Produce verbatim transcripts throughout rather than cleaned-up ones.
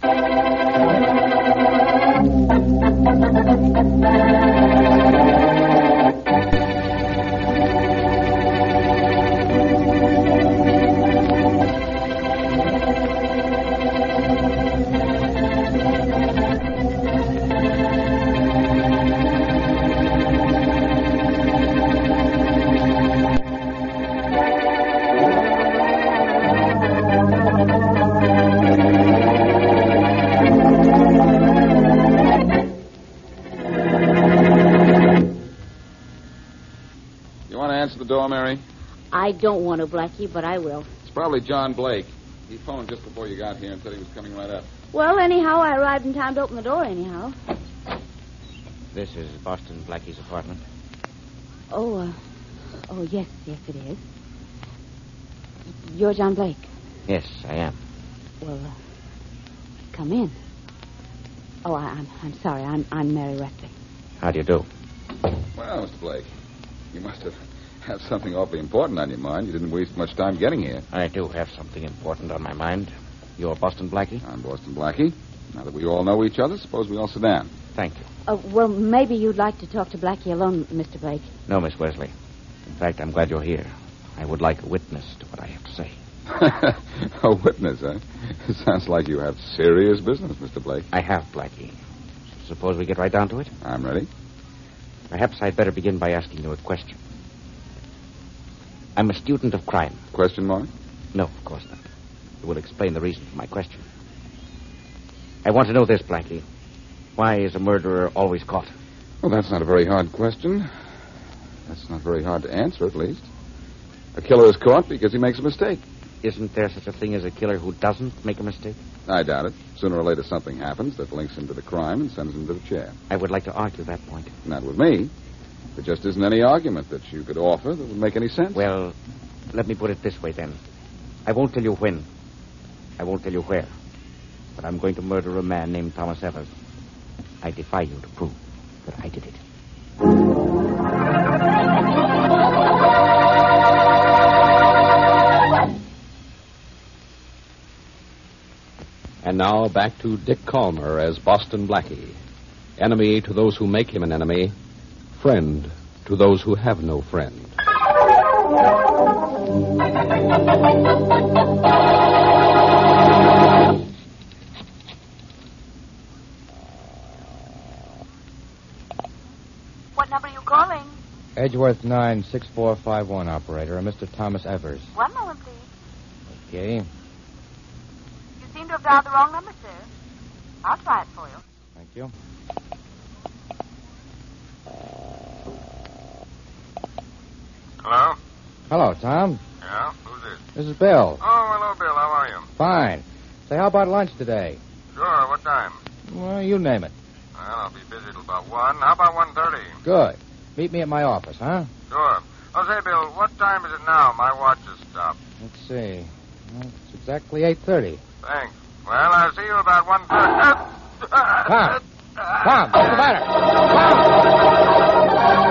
Mary? I don't want to, Blackie, but I will. It's probably John Blake. He phoned just before you got here and said he was coming right up. Well, anyhow, I arrived in time to open the door, anyhow. This is Boston Blackie's apartment. Oh, uh, oh, yes, yes, it is. You're John Blake? Yes, I am. Well, uh, come in. Oh, I, I'm I'm sorry. I'm I'm Mary Wesley. How do you do? Well, Mister Blake, you must have have something awfully important on your mind. You didn't waste much time getting here. I do have something important on my mind. You're Boston Blackie? I'm Boston Blackie. Now that we all know each other, suppose we all sit down. Thank you. Uh, well, maybe you'd like to talk to Blackie alone, Mister Blake. No, Miss Wesley. In fact, I'm glad you're here. I would like a witness to what I have to say. A witness, huh? It sounds like you have serious business, Mister Blake. I have, Blackie. Suppose we get right down to it? I'm ready. Perhaps I'd better begin by asking you a question. I'm a student of crime. Question mark? No, of course not. It will explain the reason for my question. I want to know this, Blackie. Why is a murderer always caught? Well, that's not a very hard question. That's not very hard to answer, at least. A killer is caught because he makes a mistake. Isn't there such a thing as a killer who doesn't make a mistake? I doubt it. Sooner or later, something happens that links him to the crime and sends him to the chair. I would like to argue that point. Not with me. There just isn't any argument that you could offer that would make any sense. Well, let me put it this way, then. I won't tell you when. I won't tell you where. But I'm going to murder a man named Thomas Evers. I defy you to prove that I did it. And now back to Dick Calmer as Boston Blackie. Enemy to those who make him an enemy. Friend to those who have no friend. What number are you calling? Edgeworth nine six four five one, operator. A Mister Thomas Evers. One moment, please. Okay. You seem to have dialed the wrong number, sir. I'll try it for you. Thank you. Hello? Hello, Tom. Yeah? Who's this? This is Bill. Oh, hello, Bill. How are you? Fine. Say, how about lunch today? Sure. What time? Well, you name it. Well, I'll be busy till about one. How about one thirty? Good. Meet me at my office, huh? Sure. Oh, say, Bill, what time is it now? My watch has stopped. Let's see. Well, it's exactly eight thirty. Thanks. Well, I'll see you about one thirty. Tom! Tom, what's the matter? Tom!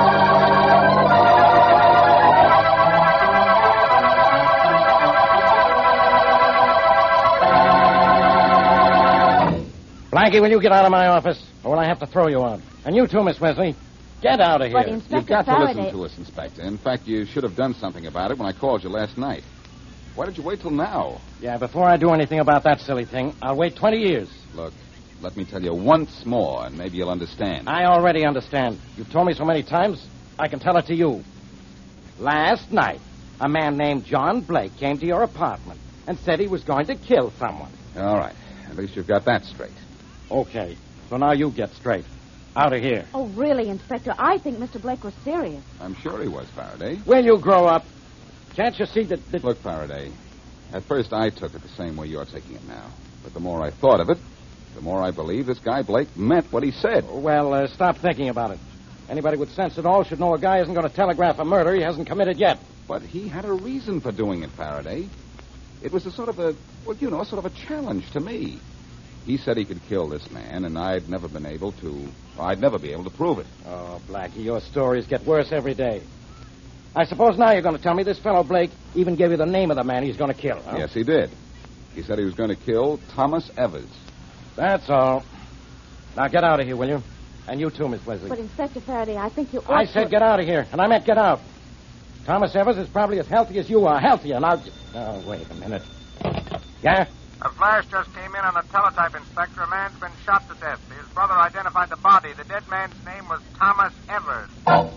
Blackie, will you get out of my office, or will I have to throw you out? And you too, Miss Wesley. Get out of here. But Inspector You've got Faraday... to listen to us, Inspector. In fact, you should have done something about it when I called you last night. Why did you wait till now? Yeah, before I do anything about that silly thing, I'll wait twenty years. Look, let me tell you once more, and maybe you'll understand. I already understand. You've told me so many times, I can tell it to you. Last night, a man named John Blake came to your apartment and said he was going to kill someone. All right. At least you've got that straight. Okay. So now you get straight. Out of here. Oh, really, Inspector? I think Mister Blake was serious. I'm sure he was, Faraday. Will you grow up? Can't you see that... that... Look, Faraday, at first I took it the same way you're taking it now. But the more I thought of it, the more I believe this guy Blake meant what he said. Well, uh, stop thinking about it. Anybody with sense at all should know a guy isn't going to telegraph a murder he hasn't committed yet. But he had a reason for doing it, Faraday. It was a sort of a, well, you know, sort of a challenge to me. He said he could kill this man, and I'd never been able to... I'd never be able to prove it. Oh, Blackie, your stories get worse every day. I suppose now you're going to tell me this fellow Blake even gave you the name of the man he's going to kill, huh? Yes, he did. He said he was going to kill Thomas Evers. That's all. Now get out of here, will you? And you too, Miss Wesley. But, Inspector Faraday, I think you ought I to... said get out of here, and I meant get out. Thomas Evers is probably as healthy as you are. Healthier. Now... Oh, wait a minute. Yeah? A flash just came in on the teletype, Inspector. A man's been shot to death. His brother identified the body. The dead man's name was Thomas Evers.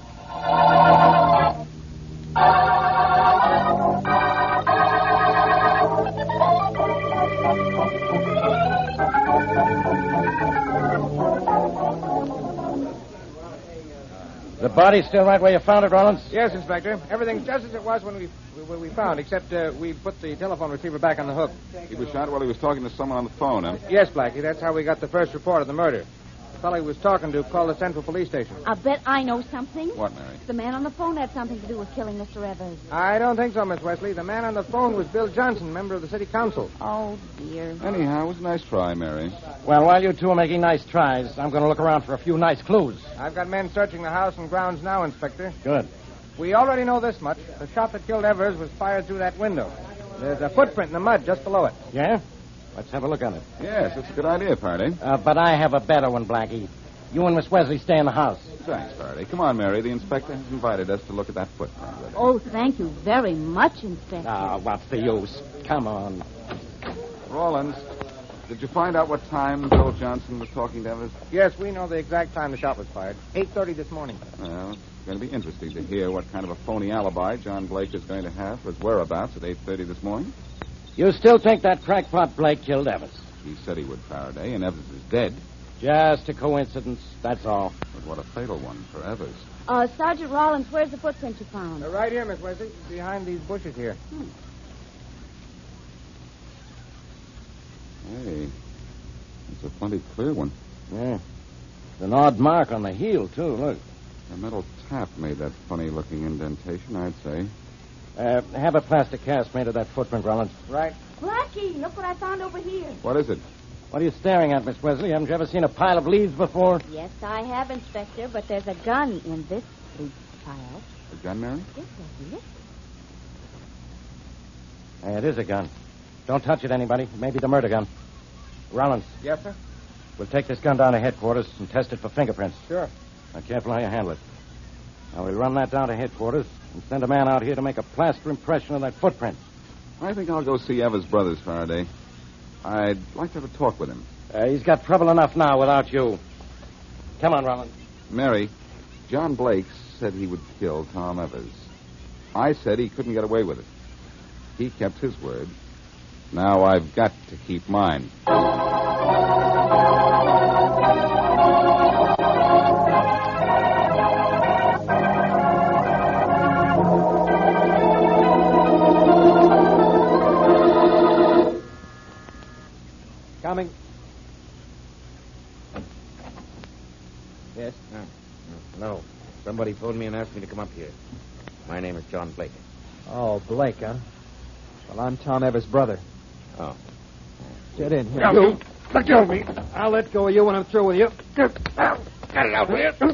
The body's still right where you found it, Rollins? Yes, Inspector. Everything's just as it was when we when we found, except uh, we put the telephone receiver back on the hook. He was shot while he was talking to someone on the phone, huh? Yes, Blackie. That's how we got the first report of the murder. The fellow he was talking to called the Central Police Station. I bet I know something. What, Mary? The man on the phone had something to do with killing Mister Evers. I don't think so, Miss Wesley. The man on the phone was Bill Johnson, member of the city council. Oh, dear. Anyhow, it was a nice try, Mary. Well, while you two are making nice tries, I'm going to look around for a few nice clues. I've got men searching the house and grounds now, Inspector. Good. We already know this much. The shot that killed Evers was fired through that window. There's a footprint in the mud just below it. Yeah? Let's have a look at it. Yes, it's a good idea, Faraday. Uh, but I have a better one, Blackie. You and Miss Wesley stay in the house. Thanks, Faraday. Come on, Mary. The inspector has invited us to look at that footprint. Oh, thank you very much, Inspector. Ah, what's the use? Come on. Rawlins, did you find out what time Bill Johnson was talking to Evers? Yes, we know the exact time the shot was fired. eight thirty this morning. Well, it's going to be interesting to hear what kind of a phony alibi John Blake is going to have for his whereabouts at eight thirty this morning. You still think that crackpot Blake killed Evers? He said he would, Faraday, and Evers is dead. Just a coincidence, that's all. But what a fatal one for Evers. Uh, Sergeant Rollins, where's the footprint you found? Uh, right here, Miss Wesley, behind these bushes here. Hmm. Hey, it's a plenty clear one. Yeah. It's an odd mark on the heel, too, look. A metal tap made that funny-looking indentation, I'd say. Uh, have a plastic cast made of that footprint, Rollins. Right. Blackie, look what I found over here. What is it? What are you staring at, Miss Wesley? Haven't you ever seen a pile of leaves before? Yes, I have, Inspector, but there's a gun in this leaf pile. A gun, Mary? Yes, isn't it? Hey, it is a gun. Don't touch it, anybody. It may be the murder gun. Rollins, Yes, sir? we'll take this gun down to headquarters and test it for fingerprints. Sure. Now, careful how you handle it. Now, we'll run that down to headquarters and send a man out here to make a plaster impression of that footprint. I think I'll go see Evers' brothers, Faraday. I'd like to have a talk with him. Uh, he's got trouble enough now without you. Come on, Rollins. Mary, John Blake said he would kill Tom Evers. I said he couldn't get away with it. He kept his word. Now I've got to keep mine. Coming. Yes? No. No. Somebody phoned me and asked me to come up here. My name is John Blake. Oh, Blake, huh? Well, I'm Tom Evers' brother. Oh. Get in here. Now, you, let go of me. I'll let go of you when I'm through with you. Get it out, will you?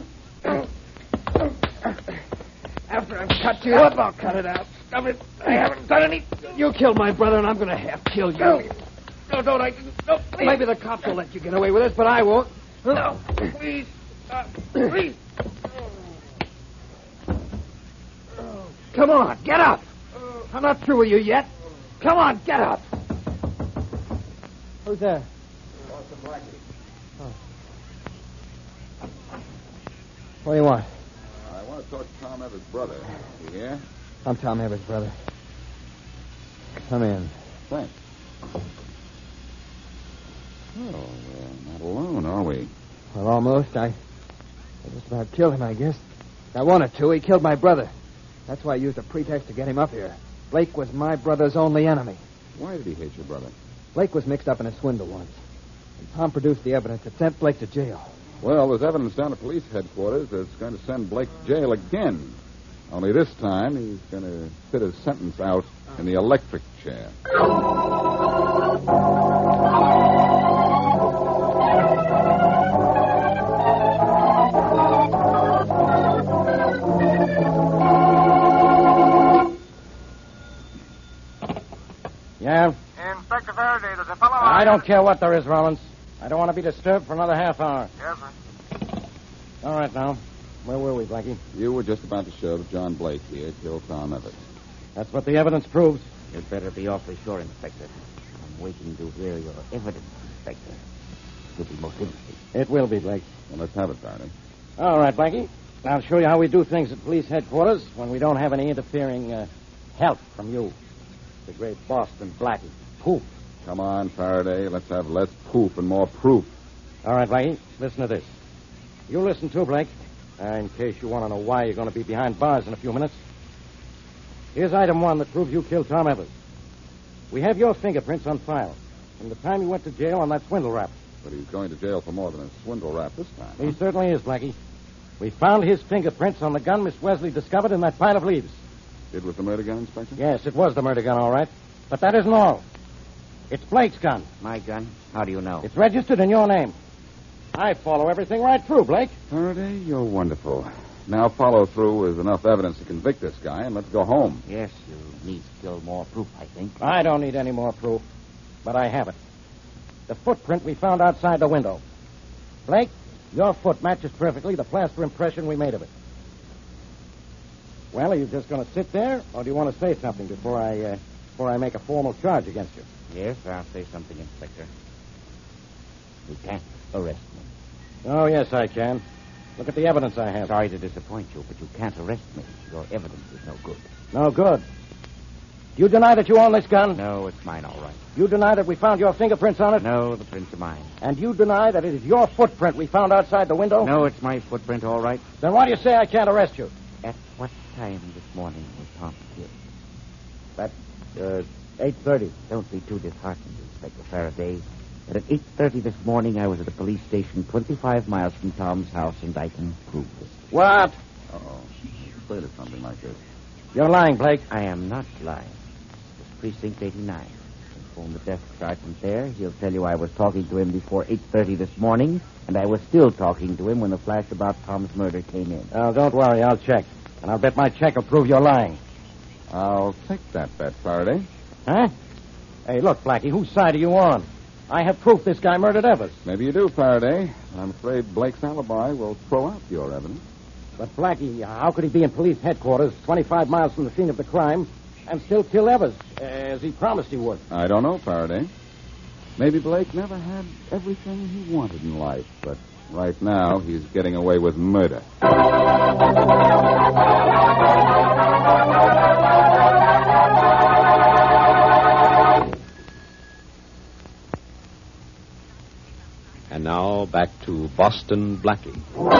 After I've cut you Stop up, I'll cut it out. Stop it. I haven't done any. You killed my brother, and I'm going to have kill you. No. No, don't. I didn't. No, please. Maybe the cops will let you get away with this, but I won't. No, please. Uh, please. Come on, get up. I'm not through with you yet. Come on, get up. Who's there? Boston Blackie. Oh. What do you want? Uh, I want to talk to Tom Evers' brother. You hear? I'm Tom Evers' brother. Come in. Thanks. Oh, we're not alone, are we? Well, almost. I, I just about killed him, I guess. I wanted to. He killed my brother. That's why I used a pretext to get him up here. Blake was my brother's only enemy. Why did he hate your brother? Blake was mixed up in a swindle once. And Tom produced the evidence that sent Blake to jail. Well, there's evidence down at police headquarters that's going to send Blake to jail again. Only this time, he's going to sit his sentence out in the electric chair. Yeah? Inspector Faraday, there's a fellow... I don't care what there is, Rollins. I don't want to be disturbed for another half hour. Yes, sir. All right, now. Where were we, Blackie? You were just about to show that John Blake here killed Tom Evans. That's what the evidence proves. You'd better be awfully sure, Inspector. I'm waiting to hear your evidence, Inspector. It will be most interesting. It will be, Blake. Well, let's have it, Faraday. All right, Blackie. I'll show you how we do things at police headquarters when we don't have any interfering uh, help from you. The great Boston Blackie. Poof. Come on, Faraday. Let's have less poof and more proof. All right, Blackie. Listen to this. You listen too, Blake. Uh, in case you want to know why you're going to be behind bars in a few minutes. Here's item one that proves you killed Tom Evans. We have your fingerprints on file from the time you went to jail on that swindle rap. But he's going to jail for more than a swindle rap this time. He certainly is, Blackie. We found his fingerprints on the gun Miss Wesley discovered in that pile of leaves. It was the murder gun, Inspector? Yes, it was the murder gun, all right. But that isn't all. It's Blake's gun. My gun? How do you know? It's registered in your name. I follow everything right through, Blake. Faraday, you're wonderful. Now follow through with enough evidence to convict this guy, and let's go home. Yes, you need still more proof, I think. I don't need any more proof, but I have it. The footprint we found outside the window. Blake, your foot matches perfectly the plaster impression we made of it. Well, are you just going to sit there, or do you want to say something before I uh, before I make a formal charge against you? Yes, I'll say something, Inspector. You can't arrest me. Oh, yes, I can. Look at the evidence I have. Sorry to disappoint you, but you can't arrest me. Your evidence is no good. No good. You deny that you own this gun? No, it's mine, all right. You deny that we found your fingerprints on it? No, the prints are mine. And you deny that it is your footprint we found outside the window? No, it's my footprint, all right. Then why do you say I can't arrest you? At what time this morning was Tom killed? That's, uh, eight thirty. Don't be too disheartened, Inspector Faraday. But at eight thirty this morning, I was at a police station twenty-five miles from Tom's house, and I can prove this. What? Uh-oh. Afraid of something like this. You're lying, Blake. I am not lying. It's Precinct eighty-nine. Phone the desk sergeant there. He'll tell you I was talking to him before eight thirty this morning, and I was still talking to him when the flash about Tom's murder came in. Oh, don't worry. I'll check. And I'll bet my check will prove you're lying. I'll take that bet, Faraday. Huh? Hey, look, Blackie, whose side are you on? I have proof this guy murdered Evers. Maybe you do, Faraday. I'm afraid Blake's alibi will throw out your evidence. But, Blackie, how could he be in police headquarters twenty-five miles from the scene of the crime and still kill Evers, as he promised he would? I don't know, Faraday. Maybe Blake never had everything he wanted in life, but right now he's getting away with murder. And now back to Boston Blackie.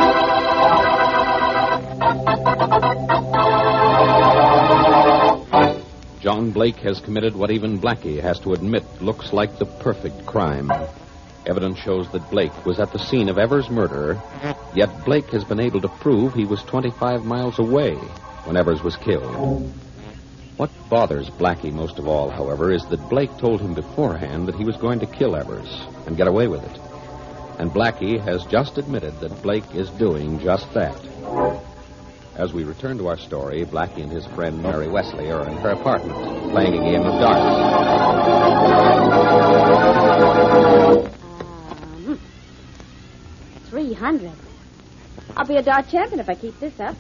John Blake has committed what even Blackie has to admit looks like the perfect crime. Evidence shows that Blake was at the scene of Evers' murder, yet Blake has been able to prove he was twenty-five miles away when Evers was killed. What bothers Blackie most of all, however, is that Blake told him beforehand that he was going to kill Evers and get away with it. And Blackie has just admitted that Blake is doing just that. As we return to our story, Blackie and his friend Mary Wesley are in her apartment, playing a game of darts. Um, three hundred. I'll be a dart champion if I keep this up.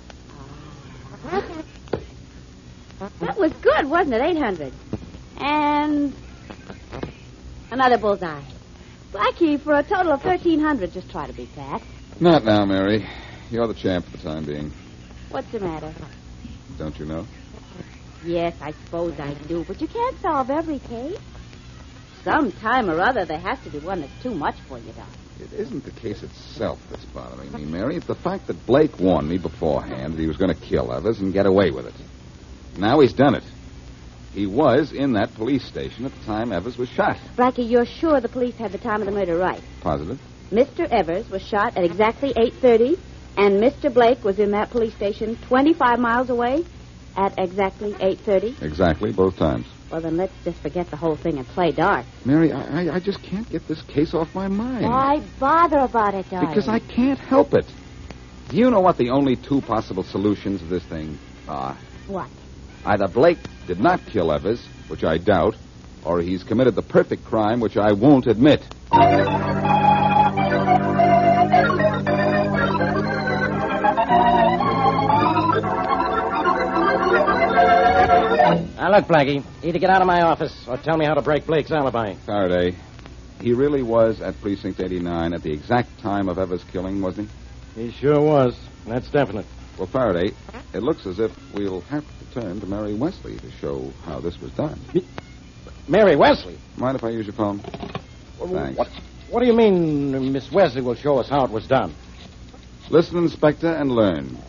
That was good, wasn't it? eight hundred. And another bullseye. Blackie, for a total of thirteen hundred. Just try to beat that. Not now, Mary. You're the champ for the time being. What's the matter? Don't you know? Yes, I suppose I do, but you can't solve every case. Some time or other, there has to be one that's too much for you, Doc. It isn't the case itself that's bothering me, Mary. It's the fact that Blake warned me beforehand that he was going to kill Evers and get away with it. Now he's done it. He was in that police station at the time Evers was shot. Blackie, you're sure the police had the time of the murder right? Positive. Mister Evers was shot at exactly eight thirty, and Mister Blake was in that police station twenty-five miles away at exactly eight thirty? Exactly, both times. Well, then let's just forget the whole thing and play darts. Mary, I, I, I just can't get this case off my mind. Why bother about it, darling? Because I can't help it. Do you know what the only two possible solutions of this thing are? What? Either Blake did not kill Evers, which I doubt, or he's committed the perfect crime, which I won't admit. Now, look, Blackie, either get out of my office or tell me how to break Blake's alibi. Faraday, he really was at Precinct eighty-nine at the exact time of Evers' killing, wasn't he? He sure was. That's definite. Well, Faraday, it looks as if we'll have to turn to Mary Wesley to show how this was done. Mary Wesley? Mind if I use your phone? Thanks. What, what do you mean Miss Wesley will show us how it was done? Listen, Inspector, and learn.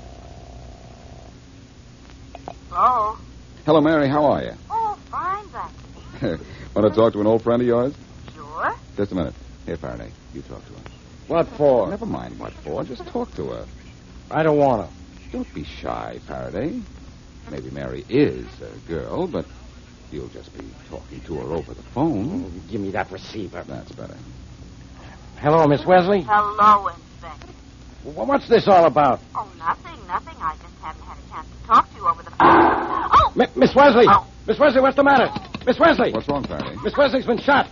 Hello? Hello, Mary. How are you? Oh, fine, Blackie. Want to talk to an old friend of yours? Sure. Just a minute. Here, Faraday. You talk to her. What for? Never mind what for. Just talk to her. I don't want to. Don't be shy, Faraday. Maybe Mary is a girl, but you'll just be talking to her over the phone. Oh, give me that receiver. That's better. Hello, Miss Wesley? Hello, Inspector. Well, what's this all about? Oh, nothing, nothing. I just haven't had a chance to talk to you over the phone. Oh! M- Miss Wesley! Oh. Miss Wesley, what's the matter? Miss Wesley! What's wrong, Faraday? Miss Wesley's been shot.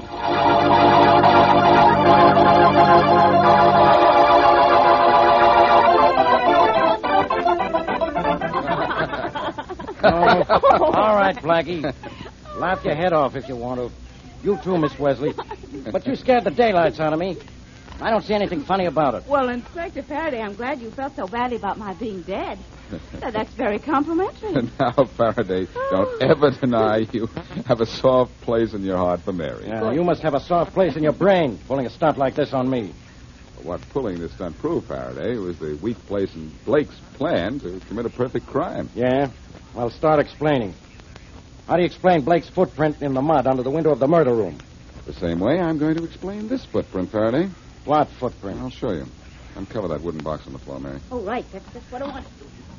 Oh, all right, Blackie. Laugh your head off if you want to. You too, Miss Wesley. But you scared the daylights out of me. I don't see anything funny about it. Well, Inspector Faraday, I'm glad you felt so badly about my being dead. Uh, That's very complimentary. Now, Faraday, don't ever deny you have a soft place in your heart for Mary. Yeah, you must have a soft place in your brain pulling a stunt like this on me. What pulling this stunt proved, Faraday, was the weak place in Blake's plan to commit a perfect crime. Yeah? Well, start explaining. How do you explain Blake's footprint in the mud under the window of the murder room? The same way I'm going to explain this footprint, Faraday. What footprint? I'll show you. Uncover that wooden box on the floor, Mary. Oh, right. That's, that's what I want.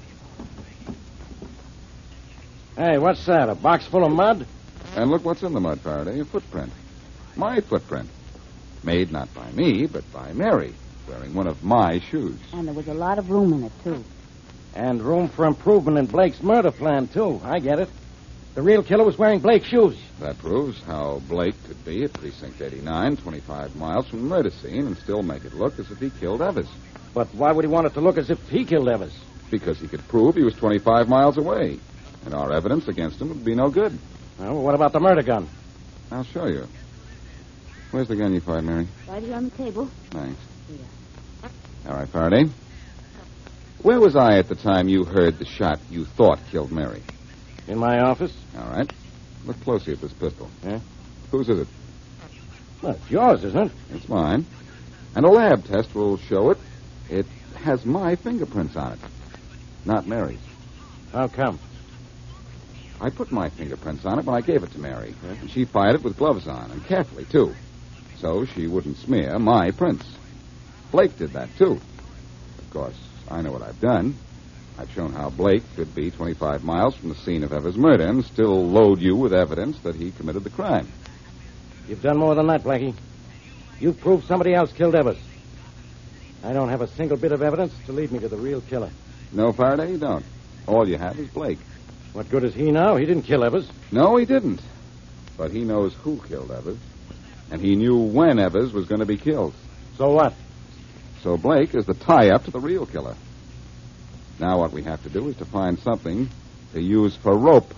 Hey, what's that? A box full of mud? And look what's in the mud, Faraday. A footprint. My footprint. Made not by me, but by Mary, wearing one of my shoes. And there was a lot of room in it, too. And room for improvement in Blake's murder plan, too. I get it. The real killer was wearing Blake's shoes. That proves how Blake could be at Precinct eighty-nine, twenty-five miles from the murder scene, and still make it look as if he killed Evers. But why would he want it to look as if he killed Evers? Because he could prove he was twenty-five miles away. And our evidence against him would be no good. Well, what about the murder gun? I'll show you. Where's the gun you fired, Mary? Right here on the table. Thanks. Here. All right, Faraday. Where was I at the time you heard the shot you thought killed Mary? In my office? All right. Look closely at this pistol. Yeah? Whose is it? Well, it's yours, isn't it? It's mine. And a lab test will show it. It has my fingerprints on it, not Mary's. How come? I put my fingerprints on it when I gave it to Mary. And she fired it with gloves on, and carefully, too. So she wouldn't smear my prints. Blake did that, too. Of course, I know what I've done. I've shown how Blake could be twenty-five miles from the scene of Evers' murder and still load you with evidence that he committed the crime. You've done more than that, Blackie. You've proved somebody else killed Evers. I don't have a single bit of evidence to lead me to the real killer. No, Faraday, you don't. All you have is Blake. What good is he now? He didn't kill Evers. No, he didn't. But he knows who killed Evers. And he knew when Evers was going to be killed. So what? So Blake is the tie-up to the real killer. Now what we have to do is to find something to use for rope.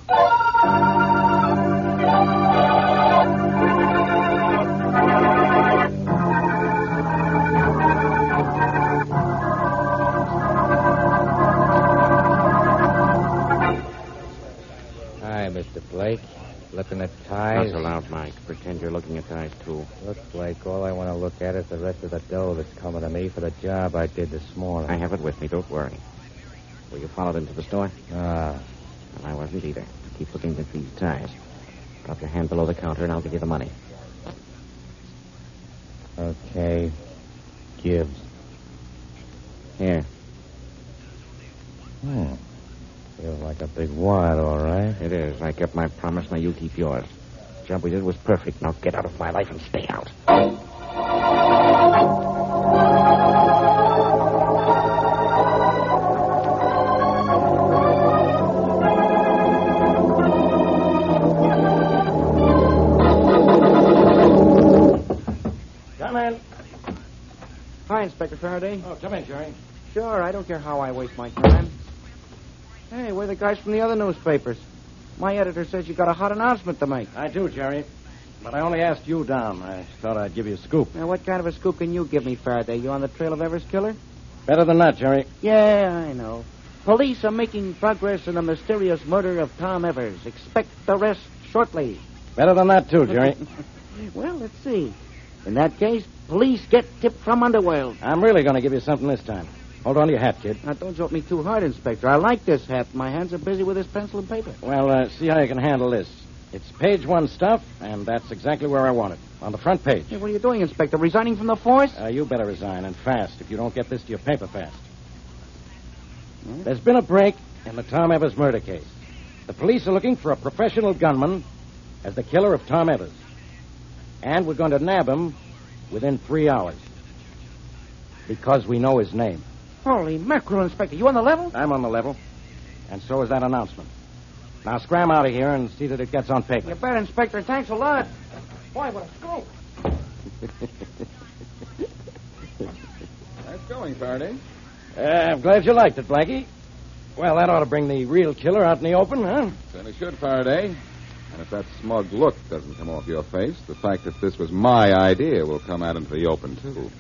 Hi, Mister Blake. Looking at ties? Not so loud, Mike. Pretend you're looking at ties, too. Look, Blake, all I want to look at is the rest of the dough that's coming to me for the job I did this morning. I have it with me. Don't worry. Were you followed into the store? Ah. Well, I wasn't either. Keep looking at these ties. Drop your hand below the counter, and I'll give you the money. Okay. Gibbs. Here. Hmm. Feels like a big wad, all right. It is. I kept my promise. Now you keep yours. The job we did was perfect. Now get out of my life and stay out. Come in. Hi, Inspector Faraday. Oh, come in, Jerry. Sure, I don't care how I waste my time. Hey, we're the guys from the other newspapers. My editor says you got a hot announcement to make. I do, Jerry. But I only asked you down. I thought I'd give you a scoop. Now, what kind of a scoop can you give me, Faraday? You on the trail of Evers' killer? Better than that, Jerry. Yeah, I know. Police are making progress in the mysterious murder of Tom Evers. Expect arrest shortly. Better than that, too, Jerry. Well, let's see. In that case, police get tip from Underworld. I'm really going to give you something this time. Hold on to your hat, kid. Now, don't jolt me too hard, Inspector. I like this hat. My hands are busy with this pencil and paper. Well, uh, see how you can handle this. It's page one stuff, and that's exactly where I want it. On the front page. Hey, what are you doing, Inspector? Resigning from the force? Uh, you better resign, and fast, if you don't get this to your paper fast. Hmm? There's been a break in the Tom Evers murder case. The police are looking for a professional gunman as the killer of Tom Evers. And we're going to nab him within three hours. Because we know his name. Holy mackerel, Inspector. You on the level? I'm on the level. And so is that announcement. Now scram out of here and see that it gets on paper. You bet, Inspector. Thanks a lot. Boy, what a scoop. Nice going, Faraday. Uh, I'm glad you liked it, Blackie. Well, that ought to bring the real killer out in the open, huh? Certainly should, Faraday. And if that smug look doesn't come off your face, the fact that this was my idea will come out into the open, too.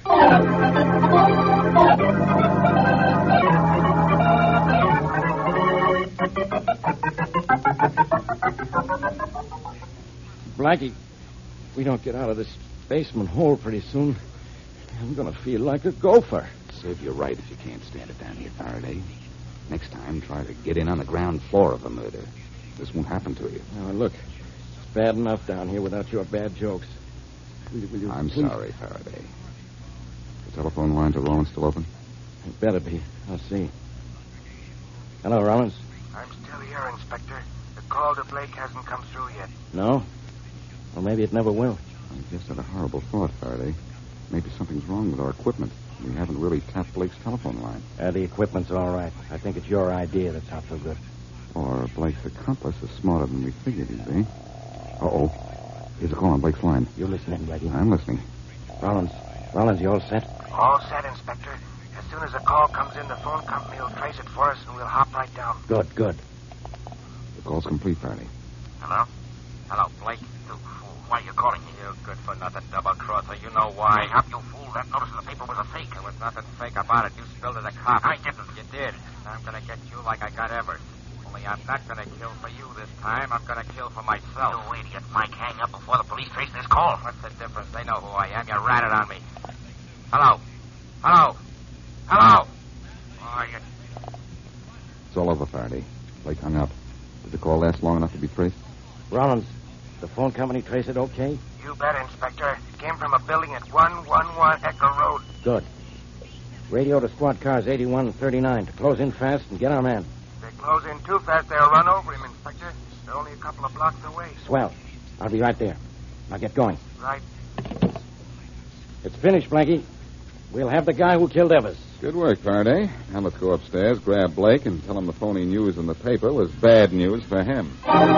Blackie, we don't get out of this basement hole pretty soon, I'm going to feel like a gopher. Serve you right if you can't stand it down here, Faraday. Next time, try to get in on the ground floor of the murder. This won't happen to you. Now, look, it's bad enough down here without your bad jokes. Will you, will you I'm please? sorry, Faraday. The telephone line to Rollins still open? It better be. I'll see. Hello, Rollins. I'm still here, Inspector. The call to Blake hasn't come through yet. No? Well, maybe it never will. I just had a horrible thought, Faraday. Maybe something's wrong with our equipment. We haven't really tapped Blake's telephone line. Uh, the equipment's all right. I think it's your idea that's not so good. Or Blake's accomplice is smarter than we figured he'd be. Uh-oh. Here's a call on Blake's line. You listen in, Blackie. I'm listening. Rollins. Rollins, you all set? All set, Inspector. As soon as a call comes in, the phone company will trace it for us, and we'll hop right down. Good, good. The call's complete, Faraday. Hello? Hello, Blake. You fool. Why are you calling me? You good-for-nothing double-crosser. You know why. Up, you fool. That notice in the paper was a fake. There was nothing fake about it. You spilled it to the cops. I didn't. You did. I'm going to get you like I got Evers. Only I'm not going to kill for you this time. I'm going to kill for myself. You idiot. Mike, hang up before the police trace this call. What's the difference? They know who I am. You ratted on me. Hello? Hello? Hello? Oh, you... It's all over, Faraday. Blake hung up. Did the call last long enough to be traced? Rollins, the phone company trace it okay? You bet, Inspector. It came from a building at one one one Echo Road. Good. Radio to squad cars eighty-one and thirty-nine to close in fast and get our man. If they close in too fast, they'll run over him, Inspector. They're only a couple of blocks away. Swell. I'll be right there. Now get going. Right. It's finished, Blackie. We'll have the guy who killed Evers. Good work, Faraday. Now let's go upstairs, grab Blake, and tell him the phony news in the paper was bad news for him.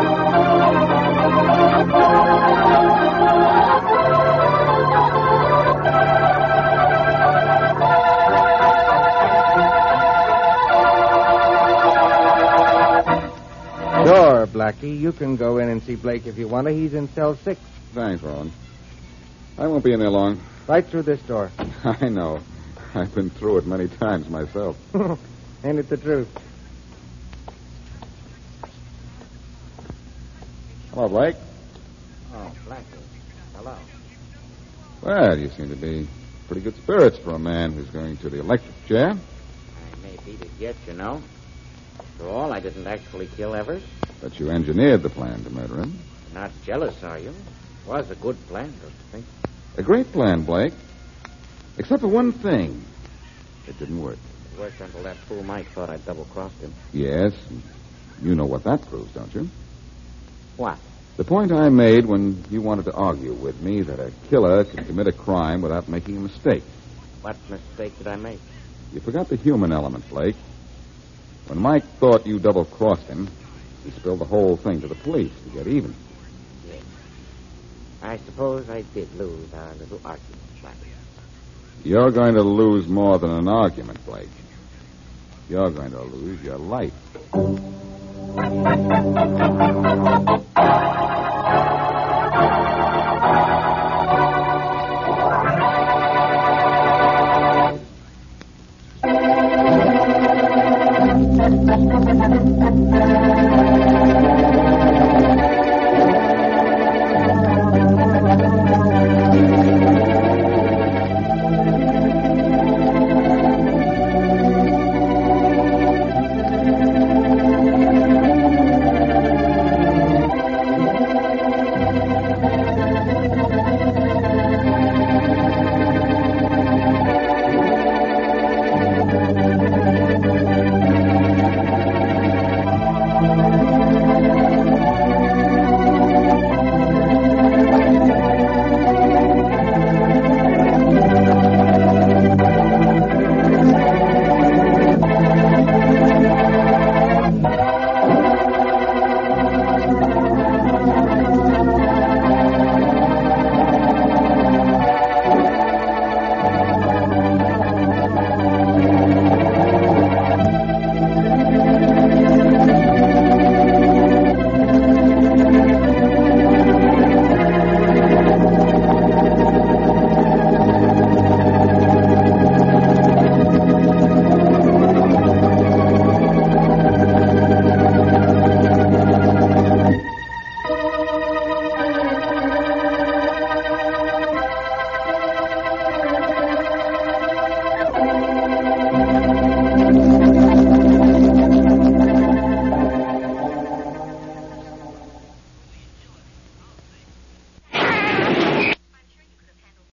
Sure, Blackie. You can go in and see Blake if you want to. He's in cell six. Thanks, Rollins. I won't be in there long. Right through this door. I know. I've been through it many times myself. Ain't it the truth? Hello, Blake. Oh, Blackie. Hello. Well, you seem to be pretty good spirits for a man who's going to the electric chair. I may beat it yet, you know. After all, I didn't actually kill Evers. But you engineered the plan to murder him. Not jealous, are you? It was a good plan, don't you think? A great plan, Blake. Except for one thing. It didn't work. It worked until that fool Mike thought I'd double-crossed him. Yes. You know what that proves, don't you? What? The point I made when you wanted to argue with me that a killer can commit a crime without making a mistake. What mistake did I make? You forgot the human element, Blake. When Mike thought you double-crossed him, he spilled the whole thing to the police to get even. Yes. I suppose I did lose our little argument, Blackie. You're going to lose more than an argument, Blake. You're going to lose your life.